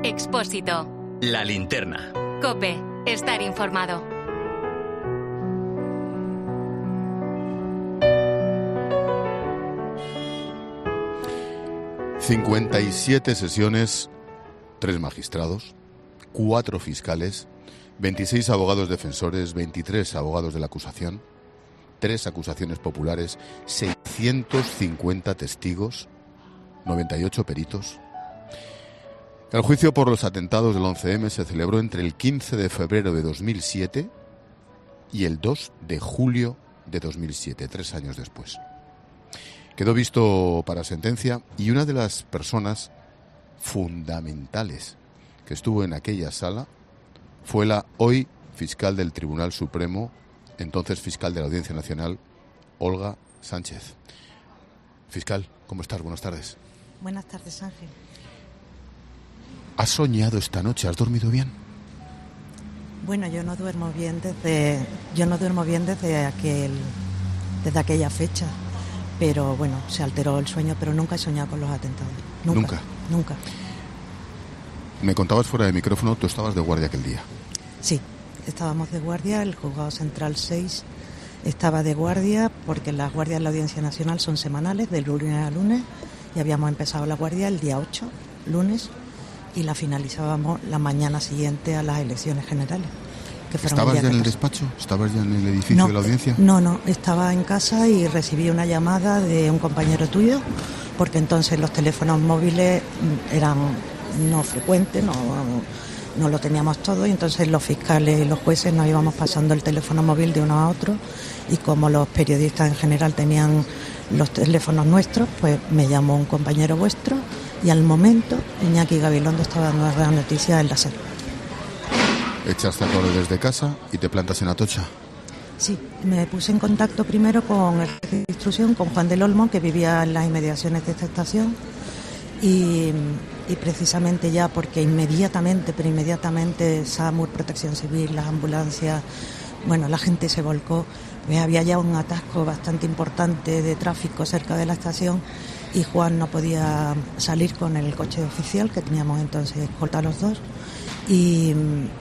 Expósito. La Linterna. COPE. Estar informado. ...57 sesiones, 3 magistrados, 4 fiscales, 26 abogados defensores, 23 abogados de la acusación, 3 acusaciones populares, 650 testigos, 98 peritos. El juicio por los atentados del 11M se celebró entre el 15 de febrero de 2007 y el 2 de julio de 2007, 3 años después. Quedó visto para sentencia y una de las personas fundamentales que estuvo en aquella sala fue la hoy fiscal del Tribunal Supremo, entonces fiscal de la Audiencia Nacional, Olga Sánchez. Fiscal, ¿cómo estás? Buenas tardes. Buenas tardes, Ángel. ¿Has soñado esta noche? ¿Has dormido bien? Bueno, yo no duermo bien desde aquella fecha. Pero bueno, se alteró el sueño, pero nunca he soñado con los atentados. Nunca. Me contabas fuera de micrófono, tú estabas de guardia aquel día. Sí, estábamos de guardia, el juzgado central 6 estaba de guardia porque las guardias de la Audiencia Nacional son semanales, de lunes a lunes, y habíamos empezado la guardia el día 8, lunes, y la finalizábamos la mañana siguiente a las elecciones generales. ¿Estabas ya en el despacho? ¿Estabas ya en el edificio de la audiencia? No, estaba en casa y recibí una llamada de un compañero tuyo, porque entonces los teléfonos móviles eran no frecuentes, no lo teníamos todo, y entonces los fiscales y los jueces nos íbamos pasando el teléfono móvil de uno a otro, y como los periodistas en general tenían los teléfonos nuestros, pues me llamó un compañero vuestro, y al momento Iñaki Gabilondo estaba dando una gran noticia en la SER. ¿Echaste a correr desde casa y te plantas en Atocha? Sí, me puse en contacto primero con el jefe de instrucción, con Juan del Olmo, que vivía en las inmediaciones de esta estación, y precisamente ya porque inmediatamente SAMUR, Protección Civil, las ambulancias, bueno, la gente se volcó, pues había ya un atasco bastante importante de tráfico cerca de la estación, y Juan no podía salir con el coche oficial, que teníamos entonces escolta los dos, y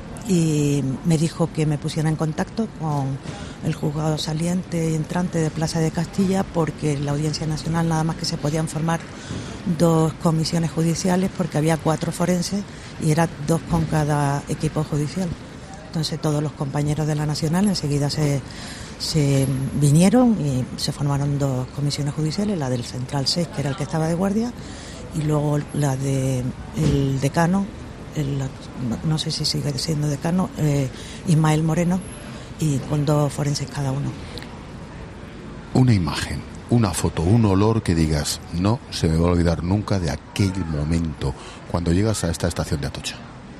me dijo que me pusiera en contacto con el juzgado saliente y entrante de Plaza de Castilla, porque en la Audiencia Nacional nada más que se podían formar 2 comisiones judiciales, porque había 4 forenses y eran 2 con cada equipo judicial. Entonces todos los compañeros de la Nacional enseguida se vinieron y se formaron 2 comisiones judiciales, la del Central 6, que era el que estaba de guardia, y luego la del decano, no sé si sigue siendo decano, Ismael Moreno, y con 2 forenses cada uno. Una imagen, una foto, un olor que digas, no se me va a olvidar nunca de aquel momento cuando llegas a esta estación de Atocha.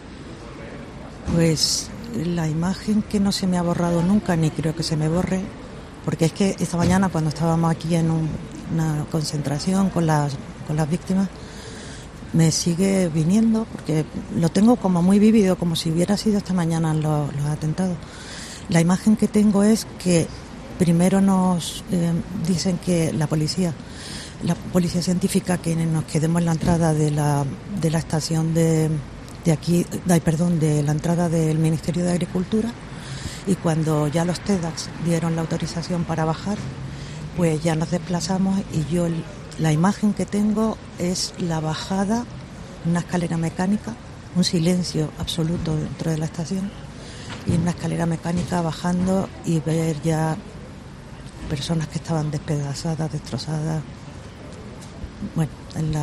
Pues la imagen que no se me ha borrado nunca, ni creo que se me borre, porque es que esta mañana cuando estábamos aquí en una concentración con las víctimas, me sigue viniendo, porque lo tengo como muy vívido, como si hubiera sido esta mañana los atentados. La imagen que tengo es que primero nos dicen que la policía científica, que nos quedemos en la entrada de la estación de la entrada del Ministerio de Agricultura, y cuando ya los TEDx dieron la autorización para bajar, pues ya nos desplazamos, y yo la imagen que tengo es la bajada, una escalera mecánica, un silencio absoluto dentro de la estación, y una escalera mecánica bajando, y ver ya personas que estaban despedazadas, destrozadas, bueno, en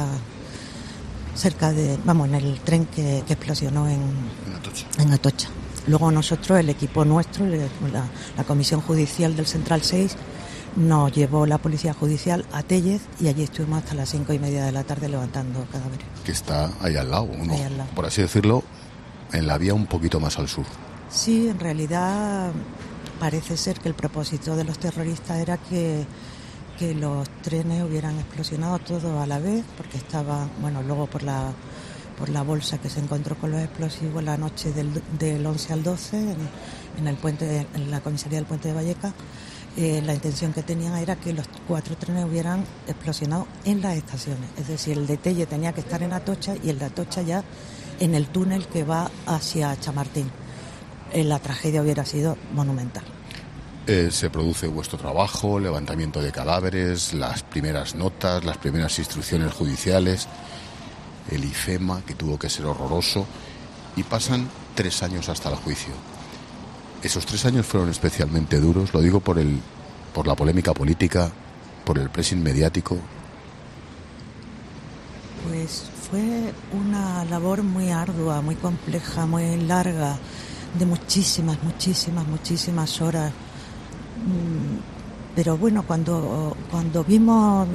el tren que explosionó en Atocha. Luego nosotros, el equipo nuestro, la comisión judicial del Central 6, nos llevó la policía judicial a Tellez, y allí estuvimos hasta las 5:30 de la tarde levantando cadáveres. Que está ahí al lado, ¿no? Ahí al lado. Por así decirlo, en la vía un poquito más al sur. Sí, en realidad parece ser que el propósito de los terroristas era que los trenes hubieran explosionado todos a la vez, porque estaban, luego por la bolsa que se encontró con los explosivos la noche del 11 al 12 en la comisaría del Puente de Vallecas. La intención que tenían era que los 4 trenes hubieran explosionado en las estaciones, es decir, el de Telle tenía que estar en Atocha, y el de Atocha ya en el túnel que va hacia Chamartín. La tragedia hubiera sido monumental. Se produce vuestro trabajo, levantamiento de cadáveres, las primeras notas, las primeras instrucciones judiciales, el IFEMA, que tuvo que ser horroroso, y pasan 3 años hasta el juicio. Esos 3 años fueron especialmente duros, lo digo por la polémica política, por el pressing mediático. Pues fue una labor muy ardua, muy compleja, muy larga, de muchísimas horas. Pero bueno, cuando vimos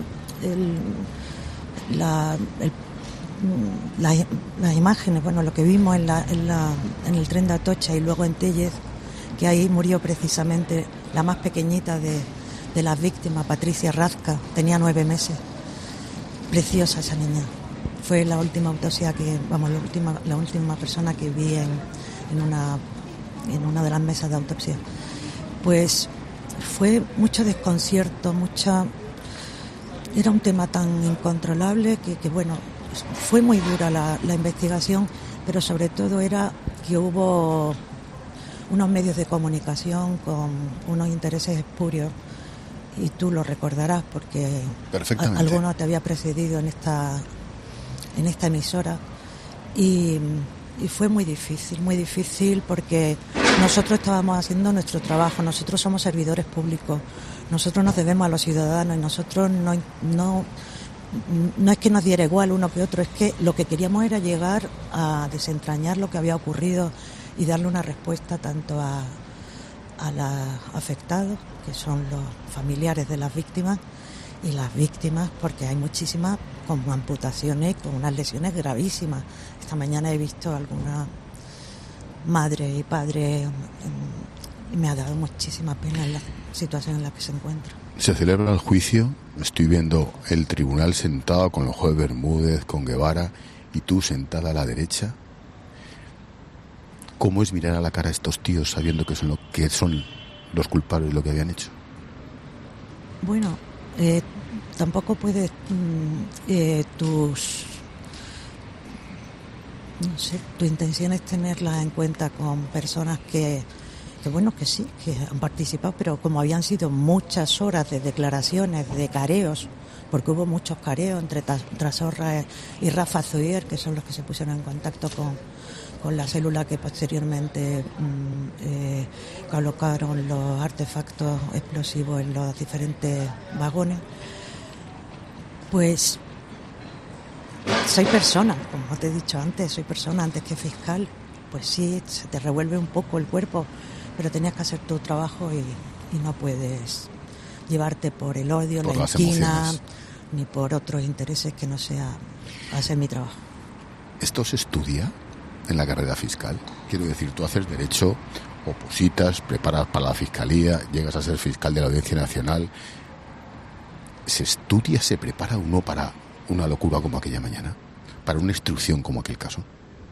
las imágenes, bueno, lo que vimos en el tren de Atocha y luego en Tellez, que ahí murió precisamente la más pequeñita de las víctimas, Patricia Razca, tenía 9 meses. Preciosa esa niña. Fue la última autopsia la última persona que vi en una de las mesas de autopsia. Pues fue mucho desconcierto, era un tema tan incontrolable que bueno, fue muy dura la investigación, pero sobre todo era que hubo unos medios de comunicación con unos intereses espurios, y tú lo recordarás porque alguno te había precedido en esta emisora, y fue muy difícil porque nosotros estábamos haciendo nuestro trabajo, nosotros somos servidores públicos, nosotros nos debemos a los ciudadanos, y nosotros no es que nos diera igual uno que otro, es que lo que queríamos era llegar a desentrañar lo que había ocurrido y darle una respuesta tanto a los afectados, que son los familiares de las víctimas, y las víctimas, porque hay muchísimas con amputaciones, con unas lesiones gravísimas. Esta mañana he visto alguna madre y padre y me ha dado muchísima pena la situación en la que se encuentra. Se celebra el juicio, estoy viendo el tribunal sentado con los jueces Bermúdez, con Guevara, y tú sentada a la derecha. ¿Cómo es mirar a la cara a estos tíos sabiendo que son los culpables de lo que habían hecho? Bueno, tampoco puedes tu intención es tenerla en cuenta con personas que sí, que han participado, pero como habían sido muchas horas de declaraciones, de careos, porque hubo muchos careos entre Trasorra y Rafa Zuier, que son los que se pusieron en contacto con la célula que posteriormente colocaron los artefactos explosivos en los diferentes vagones. Pues soy persona, como te he dicho antes, soy persona antes que fiscal. Pues sí, se te revuelve un poco el cuerpo, pero tenías que hacer tu trabajo y no puedes llevarte por el odio, por la inquina, emociones, ni por otros intereses que no sea hacer mi trabajo. ¿Esto se estudia en la carrera fiscal? Quiero decir, tú haces derecho, opositas, preparas para la fiscalía, llegas a ser fiscal de la Audiencia Nacional. ¿Se estudia, se prepara uno para una locura como aquella mañana? ¿Para una instrucción como aquel caso?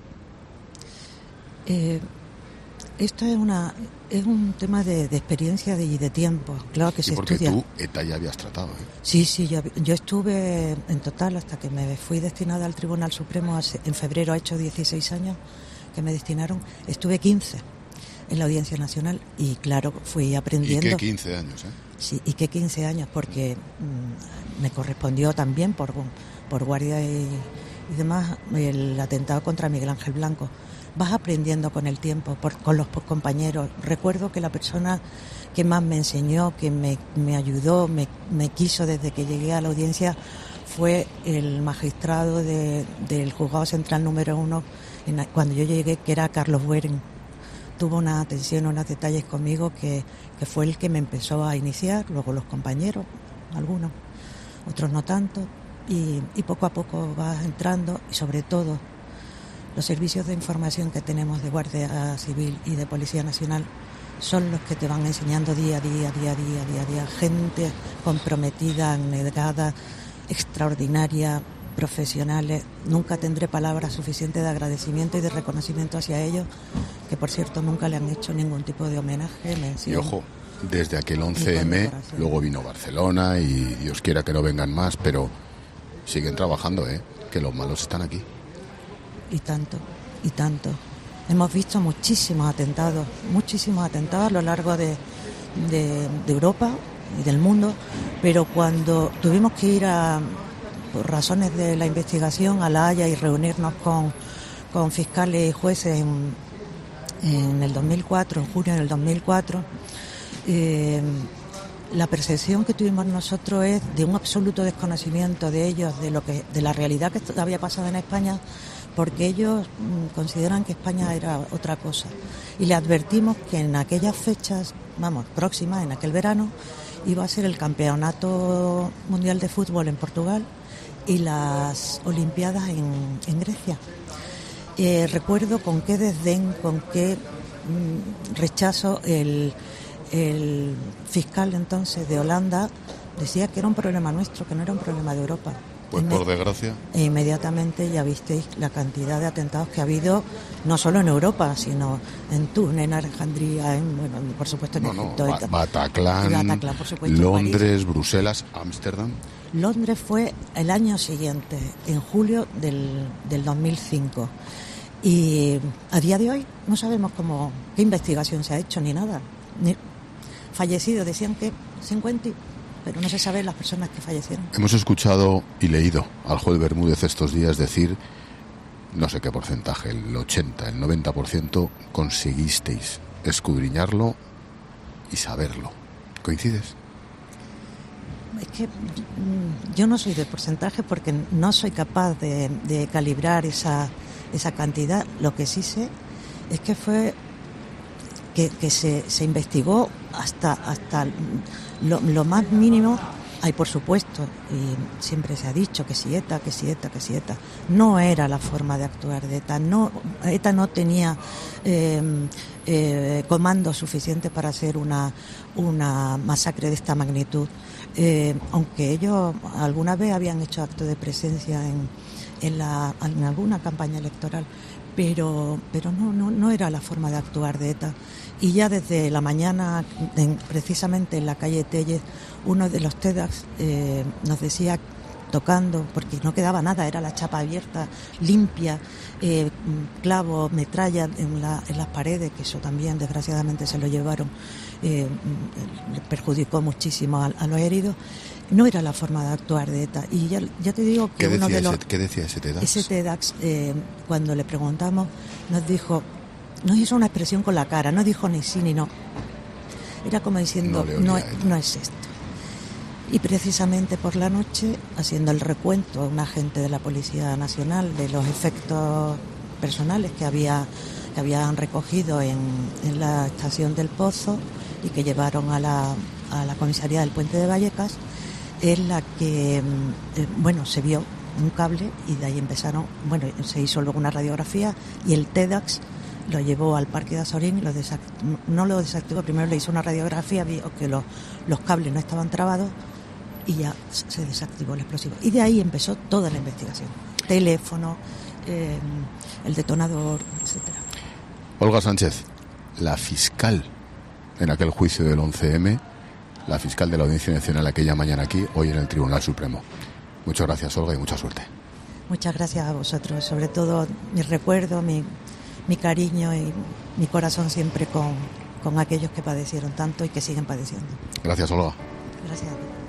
Esto es un tema de experiencia y de tiempo. Claro que se estudia. Porque tú ETA ya habías tratado, ¿eh? Sí, yo estuve en total, hasta que me fui destinada al Tribunal Supremo en febrero, ha hecho 16 años que me destinaron, estuve 15 en la Audiencia Nacional y claro, fui aprendiendo. ¿Y qué 15 años, Sí, y qué 15 años, porque me correspondió también por guardia y demás el atentado contra Miguel Ángel Blanco. Vas aprendiendo con el tiempo, con los compañeros. Recuerdo que la persona que más me enseñó, que me ayudó, me quiso desde que llegué a la audiencia, fue el magistrado del Juzgado Central número 1, cuando yo llegué, que era Carlos Bueren. Tuvo una atención, unos detalles conmigo que fue el que me empezó a iniciar, luego los compañeros, algunos, otros no tanto, y poco a poco vas entrando, y sobre todo los servicios de información que tenemos de Guardia Civil y de Policía Nacional son los que te van enseñando día a día, gente comprometida, abnegada, extraordinaria, profesionales. Nunca tendré palabras suficientes de agradecimiento y de reconocimiento hacia ellos, que por cierto nunca le han hecho ningún tipo de homenaje, mención. Y ojo, desde aquel 11M, luego vino Barcelona y Dios quiera que no vengan más, pero siguen trabajando, que los malos están aquí. Y tanto. y tanto. Hemos visto muchísimos atentados a lo largo de Europa y del mundo, pero cuando tuvimos que ir por razones de la investigación a La Haya y reunirnos con fiscales y jueces en el 2004, en junio del 2004, la percepción que tuvimos nosotros es de un absoluto desconocimiento de ellos, de la realidad que había pasado en España, porque ellos consideran que España era otra cosa. Y le advertimos que en aquellas fechas, próximas, en aquel verano, iba a ser el Campeonato Mundial de Fútbol en Portugal y las Olimpiadas en Grecia. Recuerdo con qué desdén, con qué rechazo el fiscal entonces de Holanda decía que era un problema nuestro, que no era un problema de Europa. Pues por desgracia. E inmediatamente ya visteis la cantidad de atentados que ha habido, no solo en Europa, sino en Túnez, en Alejandría, por supuesto en Egipto. Bataclan, por supuesto, Londres, Bruselas, Ámsterdam. Londres fue el año siguiente, en julio del 2005. Y a día de hoy no sabemos qué investigación se ha hecho ni nada. Fallecidos, decían que 50, pero no se sabe las personas que fallecieron. Hemos escuchado y leído al juez Bermúdez estos días decir, no sé qué porcentaje, el 80, el 90%, conseguisteis escudriñarlo y saberlo. ¿Coincides? Es que yo no soy de porcentaje porque no soy capaz de calibrar esa cantidad. Lo que sí sé es que fue que se investigó hasta lo más mínimo. Hay, por supuesto, y siempre se ha dicho que si ETA. No era la forma de actuar de ETA. ETA no tenía comando suficiente para hacer una masacre de esta magnitud. Aunque ellos alguna vez habían hecho acto de presencia en alguna campaña electoral, pero no era la forma de actuar de ETA. Y ya desde la mañana, precisamente en la calle Tellez, uno de los TEDx nos decía, tocando, porque no quedaba nada, era la chapa abierta, limpia, clavos, metralla en las paredes, que eso también desgraciadamente se lo llevaron, le perjudicó muchísimo a los heridos. No era la forma de actuar de ETA. Y ya te digo que ¿Qué decía ese TEDx? Ese TEDx, cuando le preguntamos, nos hizo una expresión con la cara, no dijo ni sí ni no. Era como diciendo, no es esto. Y precisamente por la noche, haciendo el recuento, un agente de la Policía Nacional de los efectos personales que habían recogido en la estación del Pozo y que llevaron a la comisaría del Puente de Vallecas, es la que, se vio un cable y de ahí empezaron, se hizo luego una radiografía y el TEDx lo llevó al Parque de Azorín y no lo desactivó, primero le hizo una radiografía, vio que los cables no estaban trabados y ya se desactivó el explosivo. Y de ahí empezó toda la investigación. Teléfono, el detonador, etcétera. Olga Sánchez, la fiscal en aquel juicio del 11M, la fiscal de la Audiencia Nacional aquella mañana aquí, hoy en el Tribunal Supremo. Muchas gracias, Olga, y mucha suerte. Muchas gracias a vosotros, sobre todo mi recuerdo, mi cariño y mi corazón siempre con aquellos que padecieron tanto y que siguen padeciendo. Gracias, Olga. Gracias a ti.